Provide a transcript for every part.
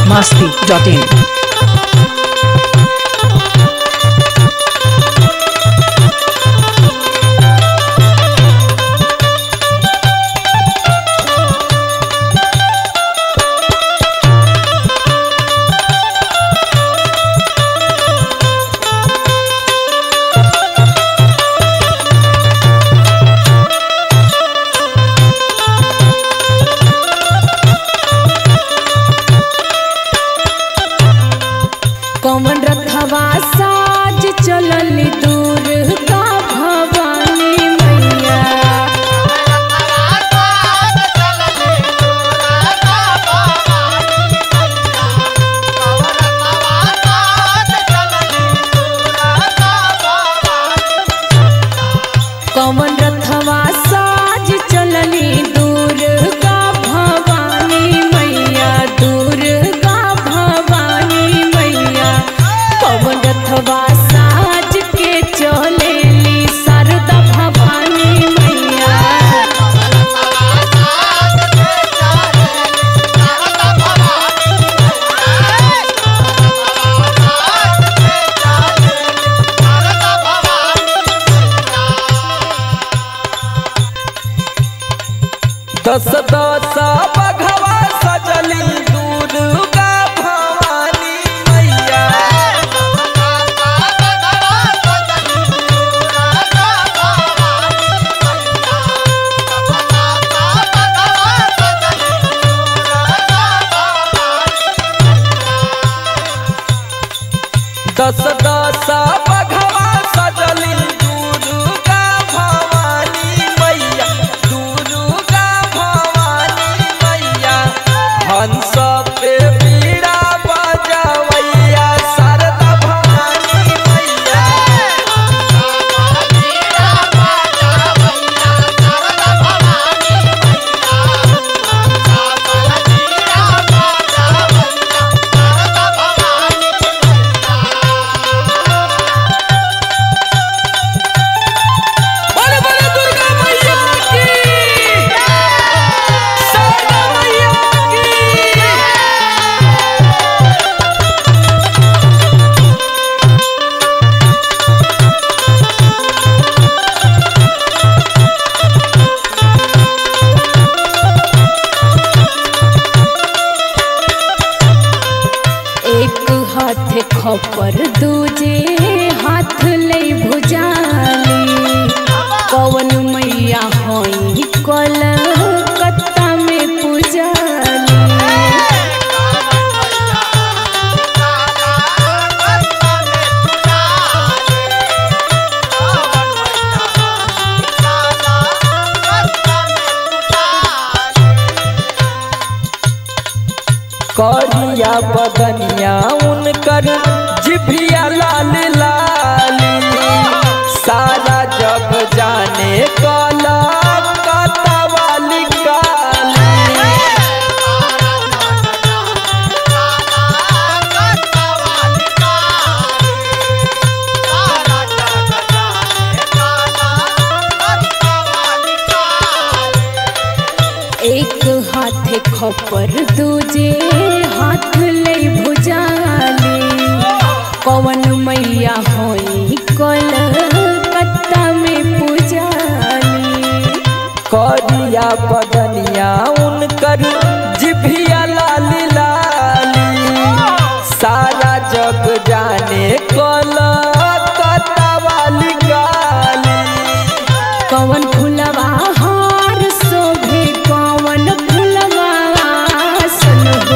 masti.in. कौन रथवा साज चलल दुर्गा भवानी मैया। कौन रथवा साज चलली दुर्गा भवानी मैया, दुर्गा भवानी मैया। कौन रथवा साज के चलेली शारदा भवानी मैया। दस दस बघवा सजली दुर्गा भवानी मैया। दस दस बघवा सजली दुर्गा भवानी मैया, दुर्गा भवानी मैया। हंस पे बीड़ा बजवैया शारदा भवानी मैया। बोले बोले दुर्गा मैया की, शारदा मैया की। एक हाथ खपर दूजे हाथ ले भुजाली। कौन मैया होई कलकत्ता में पूजाली। करिया बदनिया उनकर जिभिया लाल लाली। सारा जग जाने कलकत्ता वाली काली। एक हाथ खपर दूजे हाथ ले भुजाली। कौन मैया होई कलकत्ता में पूजाली। करिया बदनिया उनकर जिभिया लाल लाली। सारा जग जाने कलकत्ता वाली काली। कौन फुलवा हार शोभे कौन फुलवा आसन हो।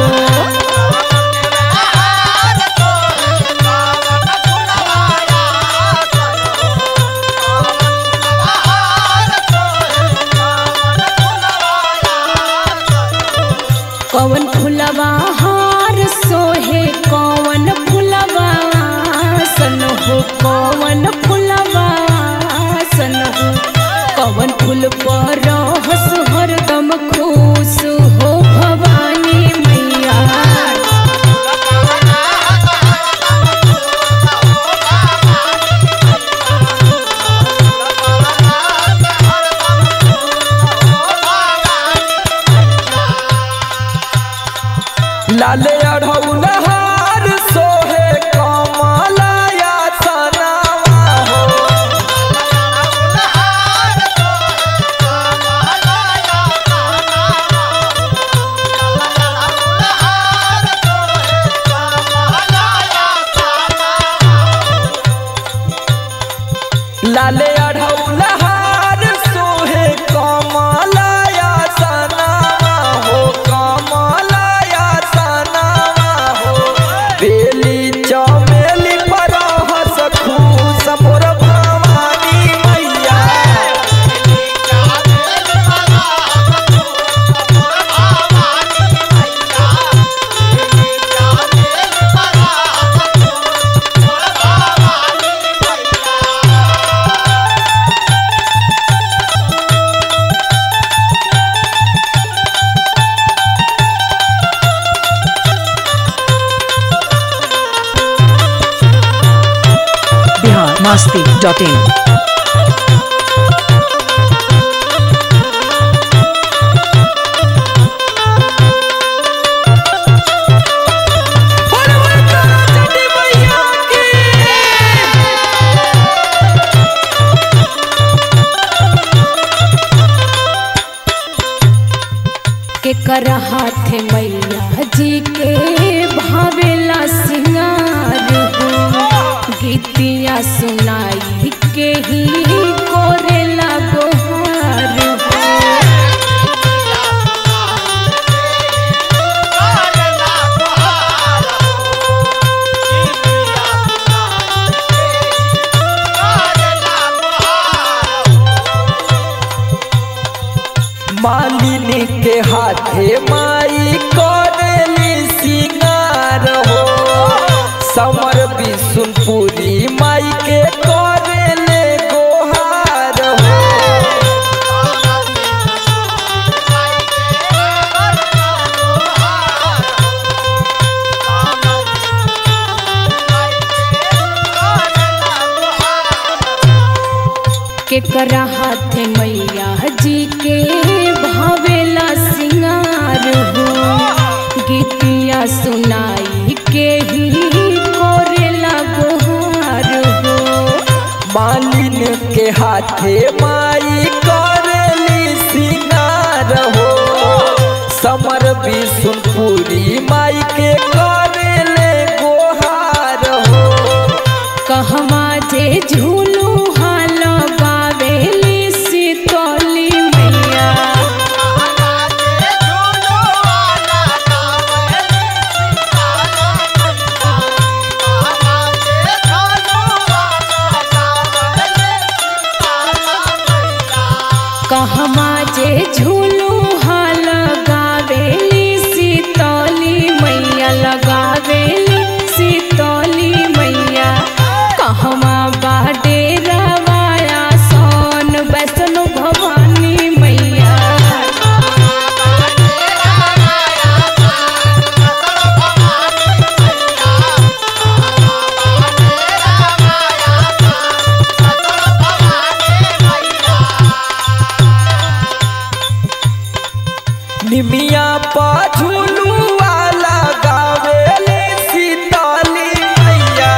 कौन फुलवा हार सोहे कौन फुलवा आसन हो। कौन फुलवा आसन हो। कौन फूल पर रहस हरदम खुश हो भवानी मैया। लाले अढ़ऊ biharmasti.in. के कर हाथ मैया जी के भावेला सिंगार हो गीतिया सुनाई के ही कोरेला गोहार हो मालिनी के हाथे माई करेली सिंगार हो समर बिशुनपुरी माई के करेले गोहार हो के कर हाथ मैया जी के भावेला सिंगार हो गीतिया सुनाई के ही कोरेला गोहार हो मालिन के हाथे माई करेली सिंगार हो समर बिशुनपुरी माई के करेले गोहार हो कहवा जे झूलू हाल गावेली शीतली मैया कहवा जे झूलू हाल गावेली शीतली मैया लगावेली शीतली मैया कहवा बाडे रवाया सोन वैष्णो भवानी मैया निमिया पा झूलू वाला गावेली शीतली मैया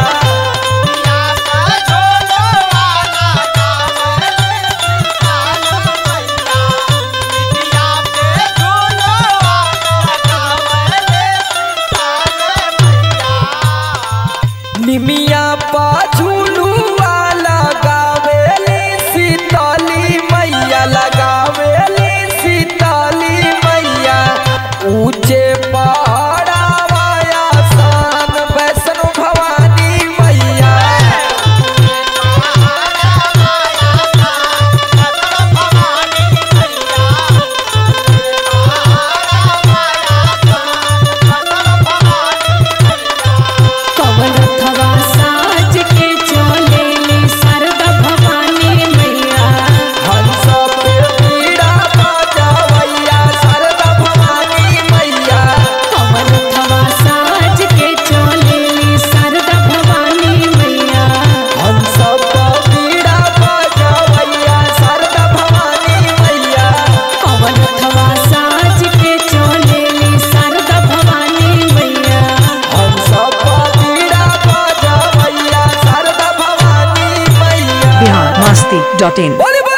निमिया पा झूलू वाला गावेली शीतली मैया लगावेली शीतली मैया ऊंचे पहाड़ा वाया सान वैष्णो भवानी मैया कवन रथवा साज के चलेली शारदा भवानी मैया हंस पे पीड़ा बजावैया शारदा भवानी मैया कवन रथवा साज के चलेली शारदा भवानी मैया हंस पे पीड़ा बजावैया शारदा भवानी मैया कवन रथवा साज के चलेली शारदा भवानी मैया हंस पे पीड़ा बजावैया शारदा भवानी मैया biharmasti.in. बोली